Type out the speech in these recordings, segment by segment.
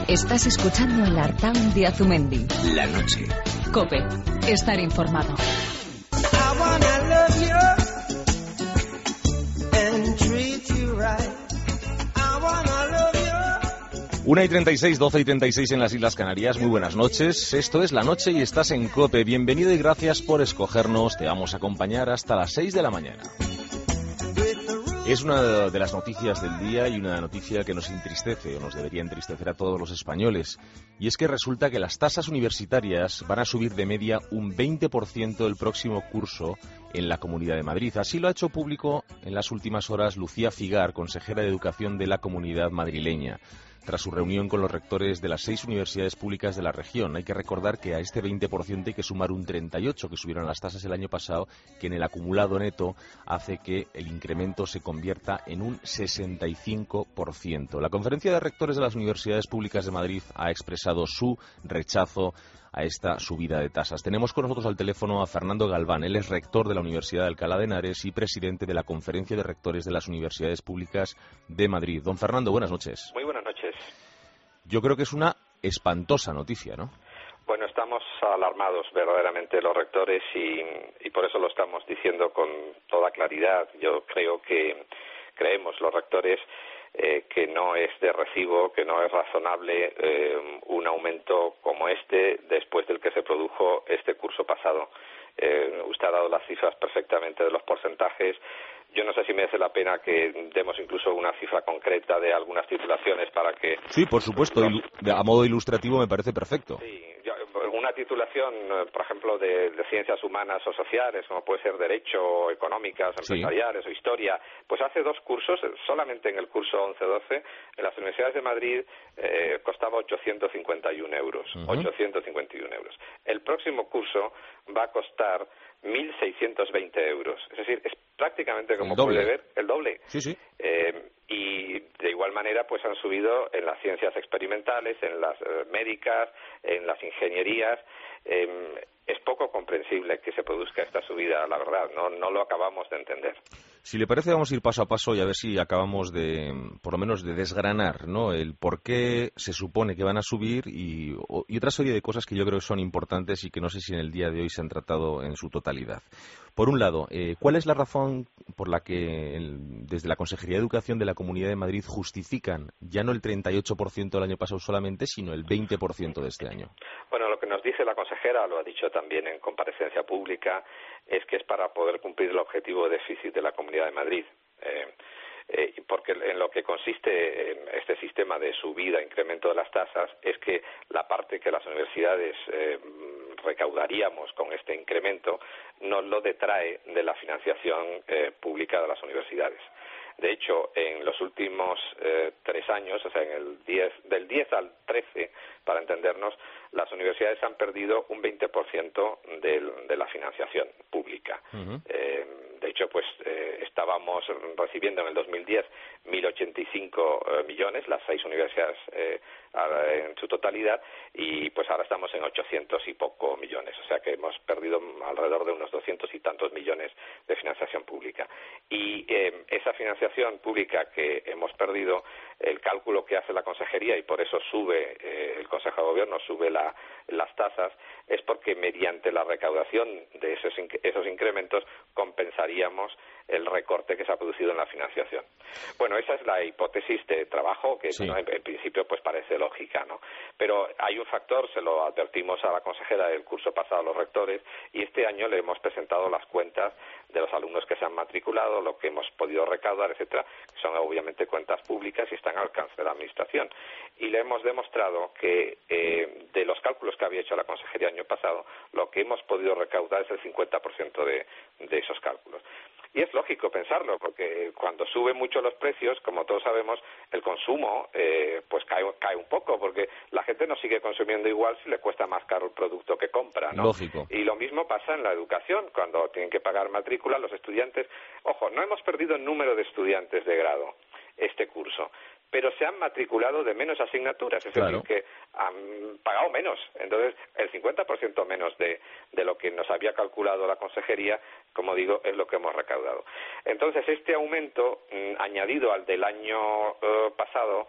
Estás escuchando el Artaun de Azumendi. La noche. COPE. Estar informado. 1:36, 12:36 en las Islas Canarias. Muy buenas noches. Esto es La Noche y estás en COPE. Bienvenido y gracias por escogernos. Te vamos a acompañar hasta las 6 de la mañana. Es una de las noticias del día y una noticia que nos entristece, o nos debería entristecer a todos los españoles. Y es que resulta que las tasas universitarias van a subir de media un 20% el próximo curso en la Comunidad de Madrid. Así lo ha hecho público en las últimas horas Lucía Figar, consejera de Educación de la Comunidad madrileña, tras su reunión con los rectores de las 6 universidades públicas de la región. Hay que recordar que a este 20% hay que sumar un 38% que subieron las tasas el año pasado, que en el acumulado neto hace que el incremento se convierta en un 65%. La Conferencia de Rectores de las Universidades Públicas de Madrid ha expresado su rechazo a esta subida de tasas. Tenemos con nosotros al teléfono a Fernando Galván. Él es rector de la Universidad de Alcalá de Henares y presidente de la Conferencia de Rectores de las Universidades Públicas de Madrid. Don Fernando, buenas noches. Muy buenas noches. Yo creo que es una espantosa noticia, ¿no? Bueno, estamos alarmados verdaderamente los rectores y por eso lo estamos diciendo con toda claridad. Yo creo que creemos los rectores que no es de recibo, que no es razonable un aumento como este después del que se produjo este curso pasado. Usted ha dado las cifras perfectamente de los porcentajes. Yo no sé si merece la pena que demos incluso una cifra concreta de algunas titulaciones para que... Sí, por supuesto. A modo ilustrativo me parece perfecto. Sí, una titulación, por ejemplo, de ciencias humanas o sociales, como puede ser Derecho, Económicas, Empresariales o Historia, pues hace 2 cursos, solamente en el curso 11-12, en las universidades de Madrid costaba 851 euros. 851 euros. El próximo curso va a costar 1.620 euros. Es decir, es prácticamente, como puede ver, el doble. Sí, sí. Y de igual manera pues han subido en las ciencias experimentales, en las médicas, en las ingenierías. Es poco comprensible que se produzca esta subida, la verdad, no lo acabamos de entender. Si le parece, vamos a ir paso a paso y a ver si acabamos de, por lo menos, de desgranar, ¿no?, el por qué se supone que van a subir y otra serie de cosas que yo creo que son importantes y que no sé si en el día de hoy se han tratado en su totalidad. Por un lado, ¿cuál es la razón por la que desde la Consejería de Educación de la Comunidad de Madrid justifican ya no el 38% del año pasado solamente, sino el 20% de este año? Bueno, lo que nos dice la consejera, lo ha dicho también en comparecencia pública, es que es para poder cumplir el objetivo de déficit de la Comunidad de Madrid. Porque en lo que consiste este sistema de subida, incremento de las tasas, es que la parte que las universidades recaudaríamos con este incremento nos lo detrae de la financiación pública de las universidades. De hecho, en los últimos 3 años, o sea, del 10 al 13, para entendernos, las universidades han perdido un 20% de la financiación pública. De hecho, pues estábamos recibiendo en el 2010 1.085 millones, las 6 universidades en su totalidad, y pues ahora estamos en 800 y poco millones. O sea que hemos perdido alrededor de unos 200 y tantos millones de financiación pública. Y esa financiación pública que hemos perdido, el cálculo que hace la Consejería, y por eso sube el Consejo de Gobierno, sube las tasas, es porque mediante la recaudación de esos incrementos compensaríamos el recorte que se ha producido en la financiación. Bueno, esa es la hipótesis de trabajo que sí, ¿no?, en principio pues parece lógica, ¿no? Pero hay un factor, se lo advertimos a la consejera del curso pasado a los rectores, y este año le hemos presentado las cuentas de los alumnos que se han matriculado, lo que hemos podido recaudar, etcétera, que son obviamente cuentas públicas y están al alcance de la Administración. Y le hemos demostrado que de los cálculos que había hecho la Consejería el año pasado, lo que hemos podido recaudar es el 50% de esos cálculos. Y es lógico pensarlo, porque cuando suben mucho los precios, como todos sabemos, el consumo pues cae un poco, porque la gente no sigue consumiendo igual si le cuesta más caro el producto que compra, ¿no? Lógico. Y lo mismo pasa en la educación, cuando tienen que pagar matrícula los estudiantes. Ojo, no hemos perdido el número de estudiantes de grado este curso, pero se han matriculado de menos asignaturas, es Claro. decir, que han pagado menos. Entonces, el 50% menos de lo que nos había calculado la consejería, como digo, es lo que hemos recaudado. Entonces, este aumento, añadido al del año pasado,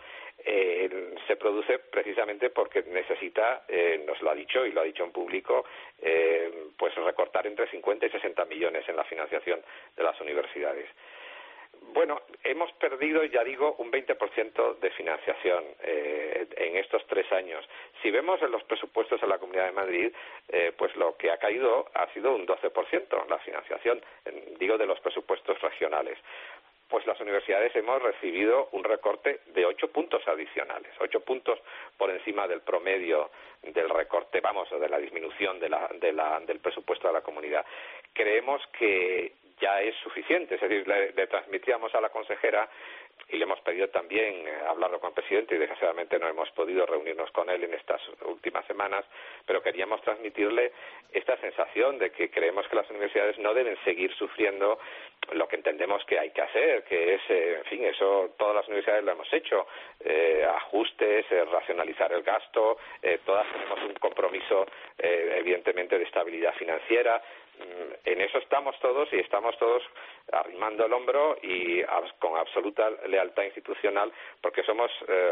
se produce precisamente porque necesita, nos lo ha dicho y lo ha dicho en público, pues recortar entre 50 y 60 millones en la financiación de las universidades. Bueno, hemos perdido, ya digo, un 20% de financiación en estos 3 años. Si vemos en los presupuestos de la Comunidad de Madrid, pues lo que ha caído ha sido un 12% la financiación, digo, de los presupuestos regionales. Pues las universidades hemos recibido un recorte de 8 puntos adicionales, 8 puntos por encima del promedio del recorte, o de la disminución del presupuesto de la comunidad. Creemos que ya es suficiente, es decir, le transmitíamos a la consejera y le hemos pedido también hablarlo con el presidente y desgraciadamente no hemos podido reunirnos con él en estas últimas semanas, pero queríamos transmitirle esta sensación de que creemos que las universidades no deben seguir sufriendo lo que entendemos que hay que hacer, que es, en fin, eso todas las universidades lo hemos hecho, ajustes, racionalizar el gasto, todas tenemos un compromiso evidentemente de estabilidad financiera. En eso estamos todos y estamos todos arrimando el hombro y con absoluta lealtad institucional porque somos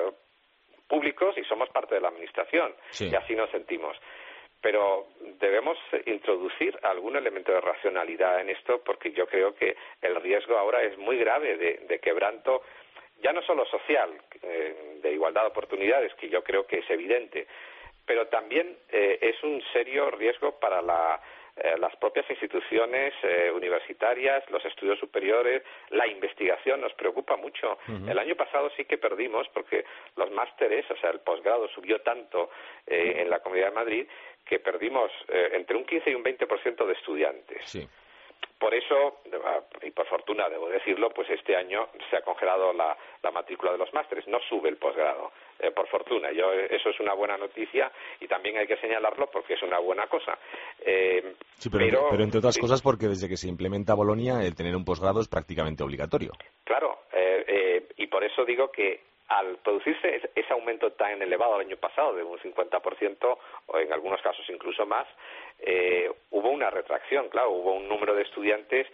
públicos y somos parte de la administración, sí, y así nos sentimos. Pero debemos introducir algún elemento de racionalidad en esto porque yo creo que el riesgo ahora es muy grave de quebranto, ya no solo social, de igualdad de oportunidades, que yo creo que es evidente, pero también es un serio riesgo para las propias instituciones universitarias, los estudios superiores, la investigación nos preocupa mucho. Uh-huh. El año pasado sí que perdimos porque los másteres, o sea, el posgrado subió tanto en la Comunidad de Madrid que perdimos entre un 15 y un 20% de estudiantes. Sí. Por eso, y por fortuna debo decirlo, pues este año se ha congelado la matrícula de los másteres, no sube el posgrado, por fortuna. Eso es una buena noticia y también hay que señalarlo porque es una buena cosa. Sí, pero entre otras sí, cosas porque desde que se implementa Bolonia el tener un posgrado es prácticamente obligatorio. Claro, y por eso digo que al producirse ese aumento tan elevado el año pasado de un 50% o en algunos casos incluso más, hubo una retracción, claro, hubo un número de estudiantes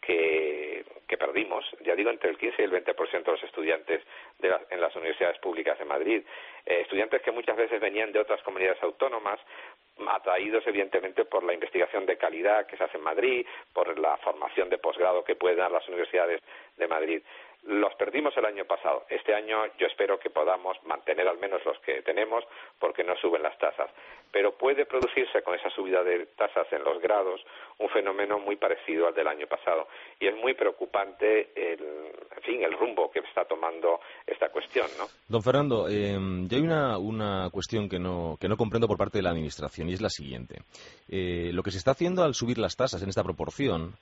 que perdimos, ya digo, entre el 15 y el 20% de los estudiantes en las universidades públicas de Madrid, estudiantes que muchas veces venían de otras comunidades autónomas, atraídos evidentemente por la investigación de calidad que se hace en Madrid, por la formación de posgrado que pueden dar las universidades de Madrid. Los perdimos el año pasado. Este año yo espero que podamos mantener al menos los que tenemos porque no suben las tasas. Pero puede producirse con esa subida de tasas en los grados un fenómeno muy parecido al del año pasado. Y es muy preocupante el rumbo que está tomando esta cuestión, ¿no? Don Fernando, yo hay una cuestión que no comprendo por parte de la Administración y es la siguiente. Lo que se está haciendo al subir las tasas en esta proporción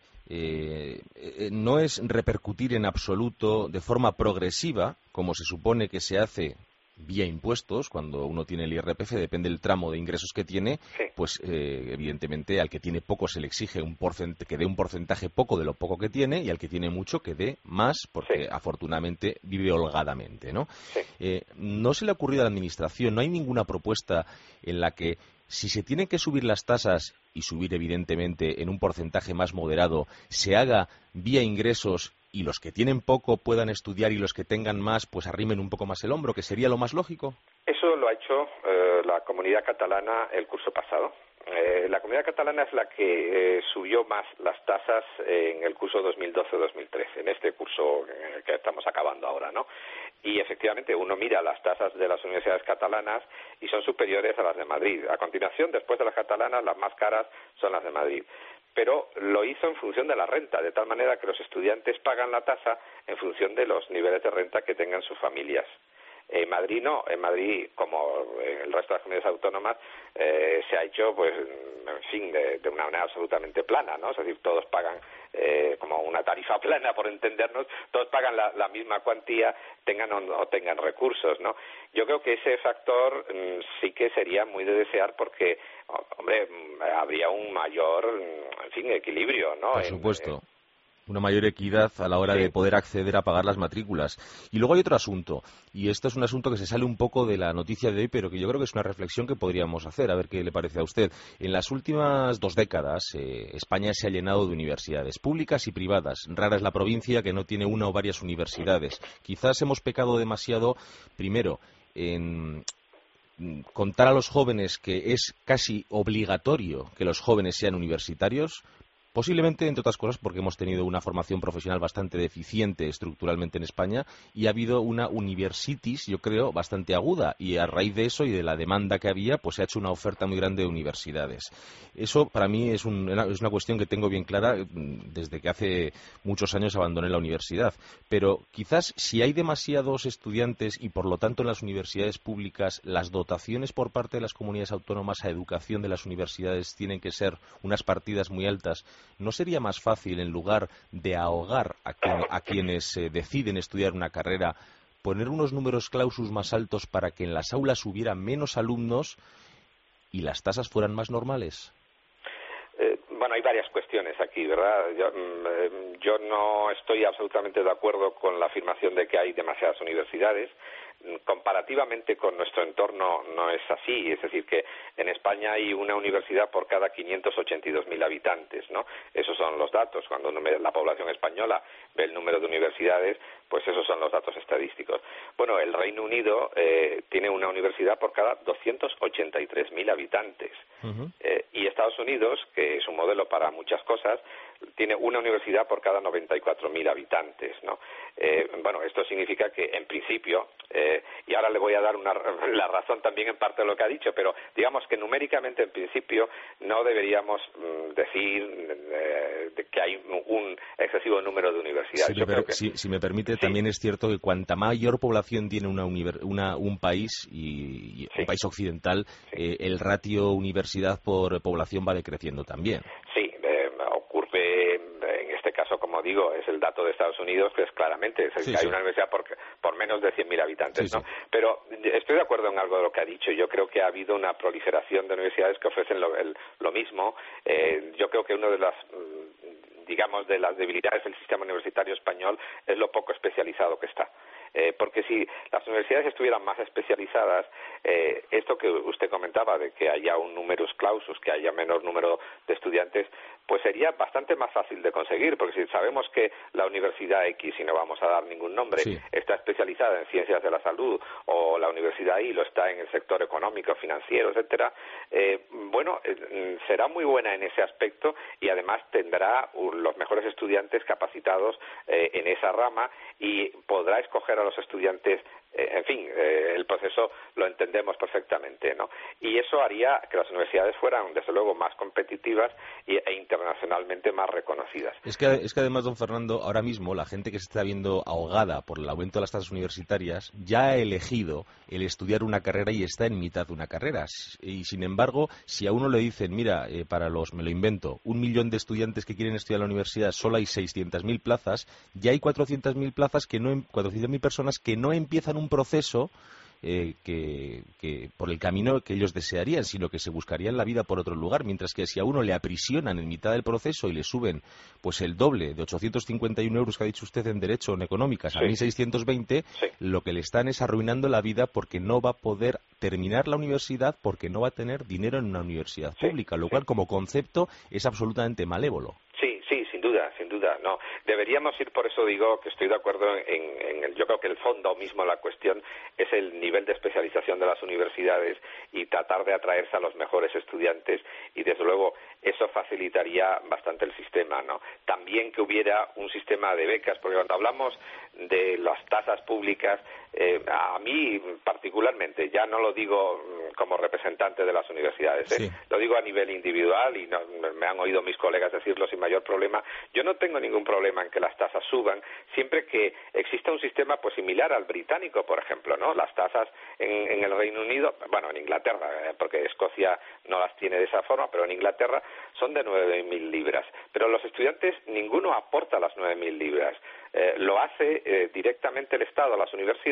no es repercutir en absoluto de forma progresiva, como se supone que se hace vía impuestos, cuando uno tiene el IRPF, depende del tramo de ingresos que tiene, sí, pues evidentemente al que tiene poco se le exige que dé un porcentaje poco de lo poco que tiene y al que tiene mucho que dé más, porque sí, afortunadamente vive holgadamente, ¿no? Sí. ¿No se le ha ocurrido a la Administración, no hay ninguna propuesta en la que si se tienen que subir las tasas y subir evidentemente en un porcentaje más moderado, se haga vía ingresos y los que tienen poco puedan estudiar y los que tengan más pues arrimen un poco más el hombro, que sería lo más lógico? Eso lo ha hecho la Comunidad Catalana el curso pasado. La Comunidad Catalana es la que subió más las tasas en el curso 2012-2013, en este curso que estamos acabando ahora, ¿no? Y efectivamente uno mira las tasas de las universidades catalanas y son superiores a las de Madrid. A continuación, después de las catalanas, las más caras son las de Madrid. Pero lo hizo en función de la renta, de tal manera que los estudiantes pagan la tasa en función de los niveles de renta que tengan sus familias. En Madrid no, en Madrid, como en el resto de las comunidades autónomas, se ha hecho, pues, en fin, de una manera absolutamente plana, ¿no? Es decir, todos pagan como una tarifa plana, por entendernos, todos pagan la misma cuantía, tengan o no tengan recursos, ¿no? Yo creo que ese factor sí que sería muy de desear porque, hombre, habría un mayor, en fin, equilibrio, ¿no? Por supuesto. Una mayor equidad a la hora de poder acceder a pagar las matrículas. Y luego hay otro asunto, y esto es un asunto que se sale un poco de la noticia de hoy, pero que yo creo que es una reflexión que podríamos hacer, a ver qué le parece a usted. En las últimas 2 décadas, España se ha llenado de universidades públicas y privadas. Rara es la provincia que no tiene una o varias universidades. Quizás hemos pecado demasiado, primero, en contar a los jóvenes que es casi obligatorio que los jóvenes sean universitarios. Posiblemente, entre otras cosas, porque hemos tenido una formación profesional bastante deficiente estructuralmente en España y ha habido una universitis, yo creo, bastante aguda. Y a raíz de eso y de la demanda que había, pues se ha hecho una oferta muy grande de universidades. Eso, para mí, es una cuestión que tengo bien clara desde que hace muchos años abandoné la universidad. Pero quizás si hay demasiados estudiantes y, por lo tanto, en las universidades públicas, las dotaciones por parte de las comunidades autónomas a educación de las universidades tienen que ser unas partidas muy altas. ¿No sería más fácil, en lugar de ahogar a quienes deciden estudiar una carrera, poner unos números clausus más altos para que en las aulas hubiera menos alumnos y las tasas fueran más normales? Bueno, hay varias cuestiones aquí, ¿verdad? Yo no estoy absolutamente de acuerdo con la afirmación de que hay demasiadas universidades. Comparativamente con nuestro entorno no es así, es decir, que en España hay una universidad por cada 582.000 habitantes, ¿no? Esos son los datos. Cuando la población española ve el número de universidades, pues esos son los datos estadísticos. Bueno, el Reino Unido tiene una universidad por cada 283.000 habitantes. Y Estados Unidos, que es un modelo para muchas cosas, tiene una universidad por cada 94.000 habitantes, ¿no? Bueno, esto significa que, en principio, y ahora le voy a dar la razón también en parte de lo que ha dicho, pero digamos que numéricamente, en principio, no deberíamos decir que hay un excesivo número de universidades. Si me permite, también es cierto que cuanta mayor población tiene un país, y un país occidental, el ratio universidad por población va decreciendo también. Sí, ocurre en este caso, como digo, es el dato de Estados Unidos, que es claramente hay una universidad por menos de 100.000 habitantes, ¿no? Pero estoy de acuerdo en algo de lo que ha dicho. Yo creo que ha habido una proliferación de universidades que ofrecen lo mismo. Yo creo que una de las de las debilidades del sistema universitario español es lo poco especializado que está. Porque si las universidades estuvieran más especializadas, esto que usted comentaba de que haya un numerus clausus, que haya menor número de estudiantes, pues sería bastante más fácil de conseguir, porque si sabemos que la Universidad X, y no vamos a dar ningún nombre, está especializada en ciencias de la salud, o la Universidad Y lo está en el sector económico, financiero, etcétera, será muy buena en ese aspecto y además tendrá los mejores estudiantes capacitados en esa rama y podrá escoger a los estudiantes. El proceso lo entendemos perfectamente, ¿no? Y eso haría que las universidades fueran, desde luego, más competitivas e internacionalmente más reconocidas. Es que además, don Fernando, ahora mismo la gente que se está viendo ahogada por el aumento de las tasas universitarias ya ha elegido el estudiar una carrera y está en mitad de una carrera. Y sin embargo, si a uno le dicen, mira, me lo invento, 1 millón de estudiantes que quieren estudiar en la universidad, solo hay 600.000 plazas, ya hay 400.000 plazas 400.000 personas que no empiezan un proceso que por el camino que ellos desearían, sino que se buscarían la vida por otro lugar, mientras que si a uno le aprisionan en mitad del proceso y le suben pues el doble de 851 euros que ha dicho usted en Derecho o en Económicas a 1.620, lo que le están es arruinando la vida, porque no va a poder terminar la universidad, porque no va a tener dinero en una universidad pública, lo cual como concepto es absolutamente malévolo. Sin duda, no. Deberíamos ir, por eso digo que estoy de acuerdo yo creo que el fondo mismo de la cuestión es el nivel de especialización de las universidades y tratar de atraerse a los mejores estudiantes, y desde luego eso facilitaría bastante el sistema, ¿no? También que hubiera un sistema de becas, porque cuando hablamos de las tasas públicas, a mí particularmente, ya no lo digo como representante de las universidades, lo digo a nivel individual, y me han oído mis colegas decirlo sin mayor problema. Yo no tengo ningún problema en que las tasas suban, siempre que exista un sistema pues similar al británico, por ejemplo, ¿no? Las tasas en el Reino Unido, bueno, en Inglaterra, porque Escocia no las tiene de esa forma, pero en Inglaterra son de 9.000 libras. Pero los estudiantes, ninguno aporta las 9.000 libras. Lo hace directamente el Estado a las universidades,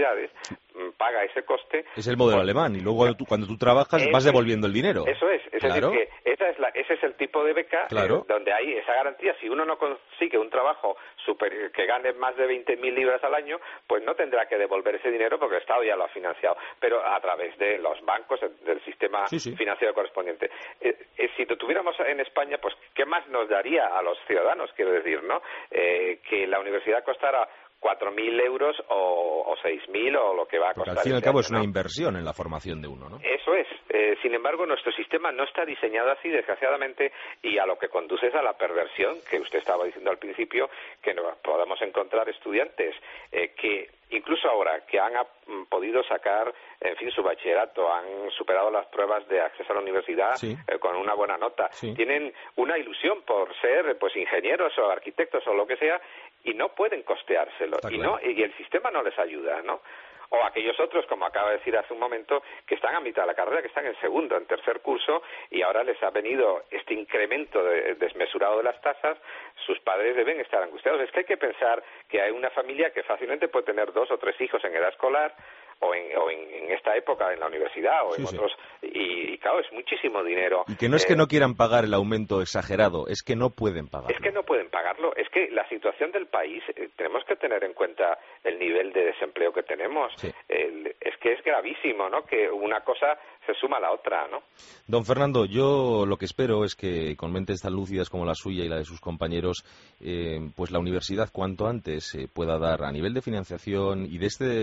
universidades, paga ese coste. Es el modelo alemán, y luego cuando tú trabajas vas devolviendo el dinero. Eso es Claro. decir, que ese es el tipo de beca Claro. donde hay esa garantía. Si uno no consigue un trabajo que gane más de 20.000 libras al año, pues no tendrá que devolver ese dinero porque el Estado ya lo ha financiado, pero a través de los bancos, del sistema financiero correspondiente. Si lo tuviéramos en España, pues ¿qué más nos daría a los ciudadanos? Quiero decir, ¿no? Que la universidad costara 4.000 euros o 6.000 o lo que va a costar. Porque al fin y al cabo es una inversión en la formación de uno, ¿no? Eso es. Sin embargo, nuestro sistema no está diseñado así, desgraciadamente, y a lo que conduce es a la perversión que usted estaba diciendo al principio, que podamos encontrar estudiantes que incluso ahora que han podido sacar, en fin, su bachillerato, han superado las pruebas de acceso a la universidad con una buena nota, tienen una ilusión por ser pues ingenieros o arquitectos o lo que sea y no pueden costeárselo y el sistema no les ayuda, ¿no? O aquellos otros, como acaba de decir hace un momento, que están a mitad de la carrera, que están en segundo, en tercer curso, y ahora les ha venido este incremento desmesurado de las tasas, sus padres deben estar angustiados. Es que hay que pensar que hay una familia que fácilmente puede tener 2 o 3 hijos en edad escolar, o en esta época en la universidad, o en otros, y claro, es muchísimo dinero. Y que no es que no quieran pagar el aumento exagerado, es que no pueden pagarlo. Es que no pueden pagarlo, es que la situación del país, tenemos que tener en cuenta el nivel de desempleo que tenemos, es que es gravísimo, ¿no? Que una cosa se suma a la otra, ¿no? Don Fernando, yo lo que espero es que con mentes tan lúcidas como la suya y la de sus compañeros, pues la universidad cuanto antes pueda dar a nivel de financiación y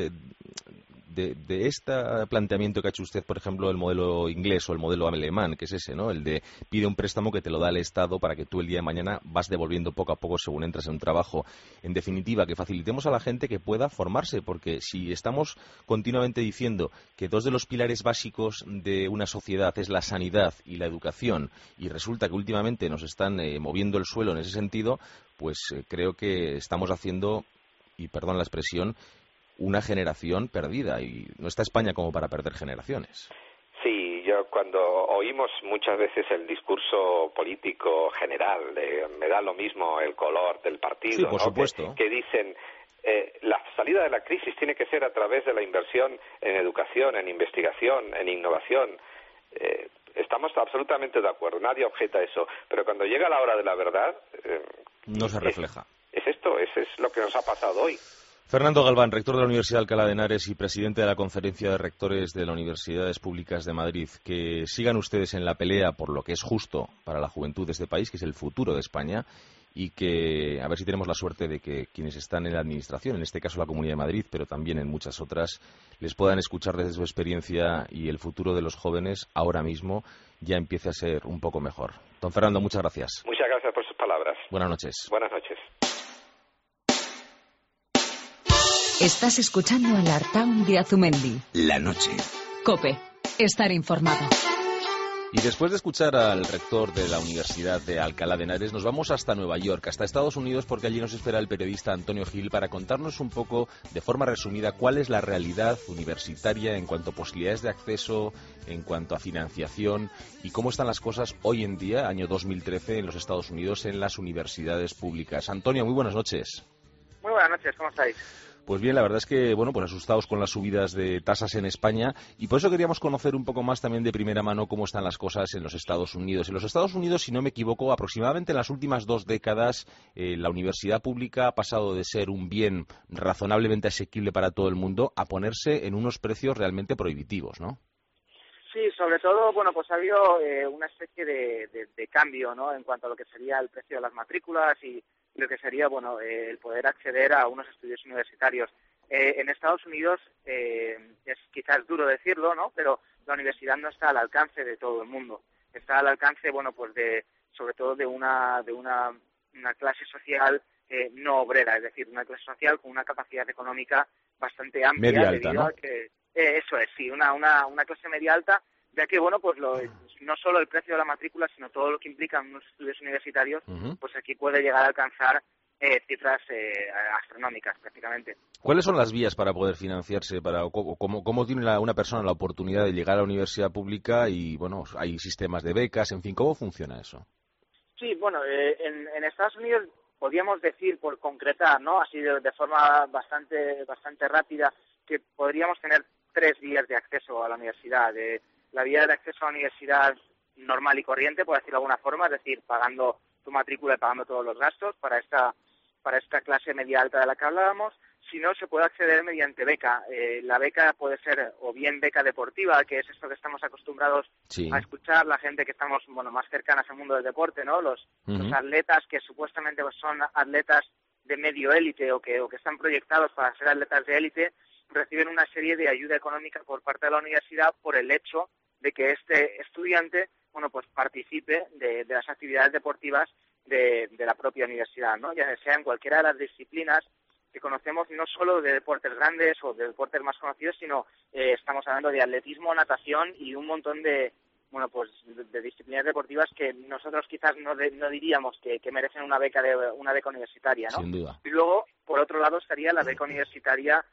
de este planteamiento que ha hecho usted, por ejemplo, el modelo inglés o el modelo alemán, que es ese, ¿no? El de pide un préstamo que te lo da el Estado para que tú el día de mañana vas devolviendo poco a poco según entras en un trabajo. En definitiva, que facilitemos a la gente que pueda formarse, porque si estamos continuamente diciendo que 2 de los pilares básicos de una sociedad es la sanidad y la educación, y resulta que últimamente nos están moviendo el suelo en ese sentido, pues creo que estamos haciendo, y perdón la expresión, una generación perdida, y no está España como para perder generaciones. Sí, yo cuando oímos muchas veces el discurso político general, me da lo mismo el color del partido, sí, por supuesto, que dicen la salida de la crisis tiene que ser a través de la inversión en educación, en investigación, en innovación. Estamos absolutamente de acuerdo, nadie objeta eso, pero cuando llega la hora de la verdad no se refleja. Es esto, es lo que nos ha pasado hoy. Fernando Galván, rector de la Universidad de Alcalá de Henares y presidente de la Conferencia de Rectores de las Universidades Públicas de Madrid. Que sigan ustedes en la pelea por lo que es justo para la juventud de este país, que es el futuro de España, y que a ver si tenemos la suerte de que quienes están en la Administración, en este caso la Comunidad de Madrid, pero también en muchas otras, les puedan escuchar desde su experiencia y el futuro de los jóvenes ahora mismo ya empiece a ser un poco mejor. Don Fernando, muchas gracias. Muchas gracias por sus palabras. Buenas noches. Buenas noches. Estás escuchando el Artaun de Azumendi. La noche. COPE. Estar informado. Y después de escuchar al rector de la Universidad de Alcalá de Henares, nos vamos hasta Nueva York, hasta Estados Unidos, porque allí nos espera el periodista Antonio Gil para contarnos un poco, de forma resumida, cuál es la realidad universitaria en cuanto a posibilidades de acceso, en cuanto a financiación y cómo están las cosas hoy en día, año 2013, en los Estados Unidos, en las universidades públicas. Antonio, muy buenas noches. Muy buenas noches, ¿cómo estáis? Pues bien, la verdad es que, bueno, pues asustados con las subidas de tasas en España, y por eso queríamos conocer un poco más también de primera mano cómo están las cosas en los Estados Unidos. En los Estados Unidos, si no me equivoco, aproximadamente en las últimas 2 décadas, la universidad pública ha pasado de ser un bien razonablemente asequible para todo el mundo a ponerse en unos precios realmente prohibitivos, ¿no? Sí, sobre todo, bueno, pues ha habido una especie de cambio, ¿no?, en cuanto a lo que sería el precio de las matrículas y lo que sería, bueno, el poder acceder a unos estudios universitarios. En Estados Unidos, es quizás duro decirlo, ¿no?, pero la universidad no está al alcance de todo el mundo. Está al alcance, bueno, pues sobre todo de una clase social no obrera, es decir, una clase social con una capacidad económica bastante amplia. Media alta, ¿no? A que, eso es, sí, una clase media alta, ya que, bueno, pues no solo el precio de la matrícula, sino todo lo que implican unos estudios universitarios, pues aquí puede llegar a alcanzar cifras astronómicas, prácticamente. ¿Cuáles son las vías para poder financiarse? ¿Cómo tiene una persona la oportunidad de llegar a la universidad pública? Y, bueno, hay sistemas de becas, en fin, ¿cómo funciona eso? Sí, bueno, en Estados Unidos podríamos decir, por concretar, ¿no?, así de forma bastante rápida, que podríamos tener 3 vías de acceso a la universidad. La vía de acceso a la universidad normal y corriente, por decirlo de alguna forma, es decir, pagando tu matrícula y pagando todos los gastos para esta clase media alta de la que hablábamos. Si no, se puede acceder mediante beca. La beca puede ser o bien beca deportiva, que es esto que estamos acostumbrados a escuchar, la gente que estamos más cercanas al mundo del deporte, ¿no? Los atletas que supuestamente son atletas de medio élite o que están proyectados para ser atletas de élite, reciben una serie de ayuda económica por parte de la universidad por el hecho de que este estudiante participe de las actividades deportivas de la propia universidad, ¿no? Ya sea en cualquiera de las disciplinas que conocemos, no solo de deportes grandes o de deportes más conocidos, sino estamos hablando de atletismo, natación y un montón de disciplinas deportivas que nosotros quizás no diríamos que merecen una beca universitaria, ¿no? Sin duda. Y luego, por otro lado, estaría la beca universitaria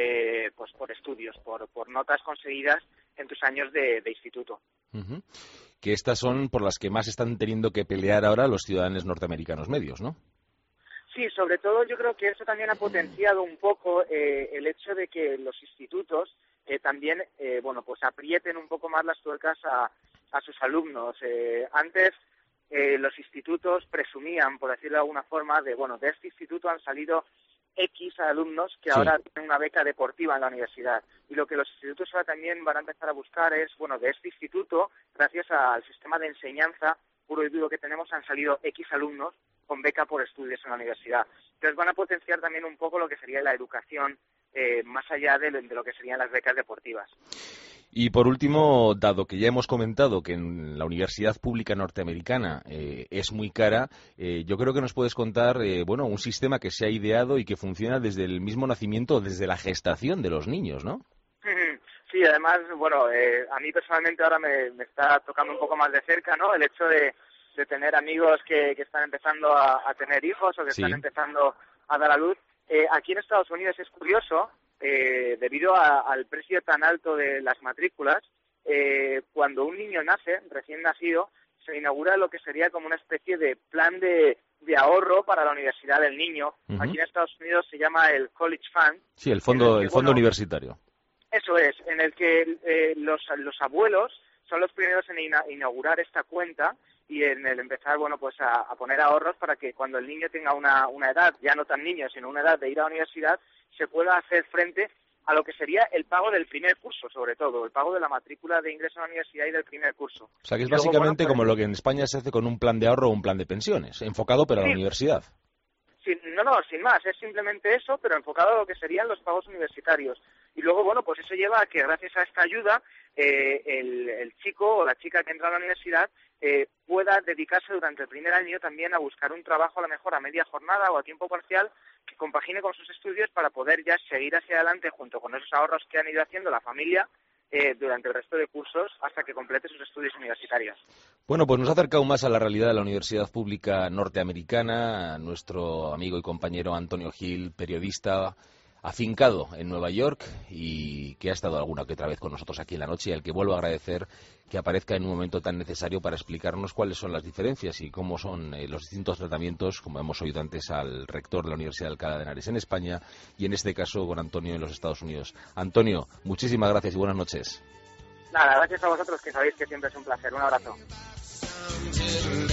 por estudios, por notas conseguidas en tus años de instituto. Uh-huh. Que estas son por las que más están teniendo que pelear ahora los ciudadanos norteamericanos medios, ¿no? Sí, sobre todo yo creo que eso también ha potenciado un poco el hecho de que los institutos también aprieten un poco más las tuercas a sus alumnos. Antes los institutos presumían, por decirlo de alguna forma, de este instituto han salido X alumnos que ahora tienen una beca deportiva en la universidad. Y lo que los institutos ahora también van a empezar a buscar es, de este instituto, gracias al sistema de enseñanza puro y duro que tenemos, han salido X alumnos con beca por estudios en la universidad. Entonces van a potenciar también un poco lo que sería la educación más allá de lo que serían las becas deportivas. Y por último, dado que ya hemos comentado que en la universidad pública norteamericana es muy cara, yo creo que nos puedes contar un sistema que se ha ideado y que funciona desde el mismo nacimiento, desde la gestación de los niños, ¿no? Sí, además, a mí personalmente ahora me está tocando un poco más de cerca, ¿no? El hecho de tener amigos que están empezando a tener hijos o que están empezando a dar a luz. Aquí en Estados Unidos es curioso, debido al precio tan alto de las matrículas, cuando un niño nace, recién nacido, se inaugura lo que sería como una especie de plan de ahorro para la universidad del niño. Uh-huh. Aquí en Estados Unidos se llama el College Fund. Sí, el fondo universitario. Eso es, en el que los abuelos son los primeros en inaugurar esta cuenta y en el empezar, a poner ahorros para que cuando el niño tenga una edad, ya no tan niño, sino una edad de ir a la universidad, se pueda hacer frente a lo que sería el pago del primer curso, sobre todo, el pago de la matrícula de ingreso a la universidad y del primer curso. O sea, que es básicamente como lo que en España se hace con un plan de ahorro o un plan de pensiones, enfocado pero a la universidad. Sí, sin más, es simplemente eso, pero enfocado a lo que serían los pagos universitarios. Y luego, eso lleva a que gracias a esta ayuda, el chico o la chica que entra a la universidad pueda dedicarse durante el primer año también a buscar un trabajo, a lo mejor a media jornada o a tiempo parcial, que compagine con sus estudios para poder ya seguir hacia adelante junto con esos ahorros que han ido haciendo la familia durante el resto de cursos hasta que complete sus estudios universitarios. Bueno, pues nos ha acercado más a la realidad de la Universidad Pública Norteamericana, nuestro amigo y compañero Antonio Gil, periodista afincado en Nueva York y que ha estado alguna que otra vez con nosotros aquí en la noche y al que vuelvo a agradecer que aparezca en un momento tan necesario para explicarnos cuáles son las diferencias y cómo son los distintos tratamientos, como hemos oído antes al rector de la Universidad de Alcalá de Henares en España y en este caso con Antonio en los Estados Unidos. Antonio, muchísimas gracias y buenas noches. Nada, gracias a vosotros, que sabéis que siempre es un placer. Un abrazo.